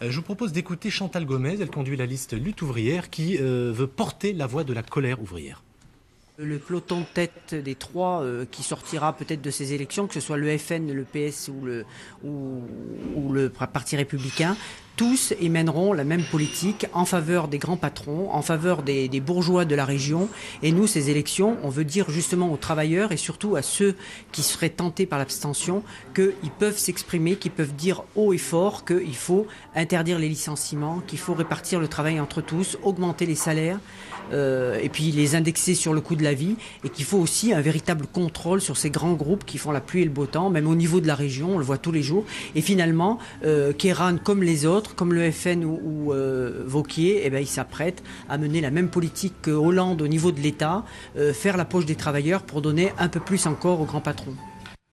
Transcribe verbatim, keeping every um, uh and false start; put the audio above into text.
Euh, je vous propose d'écouter Chantal Gomez, elle conduit la liste Lutte ouvrière qui euh, veut porter la voix de la colère ouvrière. Le peloton de tête des trois euh, qui sortira peut-être de ces élections, que ce soit le F N, le P S ou le, ou, ou le Parti républicain, tous émèneront la même politique en faveur des grands patrons, en faveur des, des bourgeois de la région. Et nous, ces élections, on veut dire justement aux travailleurs et surtout à ceux qui seraient tentés par l'abstention qu'ils peuvent s'exprimer, qu'ils peuvent dire haut et fort qu'il faut interdire les licenciements, qu'il faut répartir le travail entre tous, augmenter les salaires euh, et puis les indexer sur le coût de la vie, et qu'il faut aussi un véritable contrôle sur ces grands groupes qui font la pluie et le beau temps, même au niveau de la région, on le voit tous les jours. Et finalement, euh, Kéran, comme les autres, comme le F N ou, ou euh, Vauquier, eh ben, ils s'apprêtent à mener la même politique que Hollande au niveau de l'État, euh, faire la poche des travailleurs pour donner un peu plus encore aux grands patrons.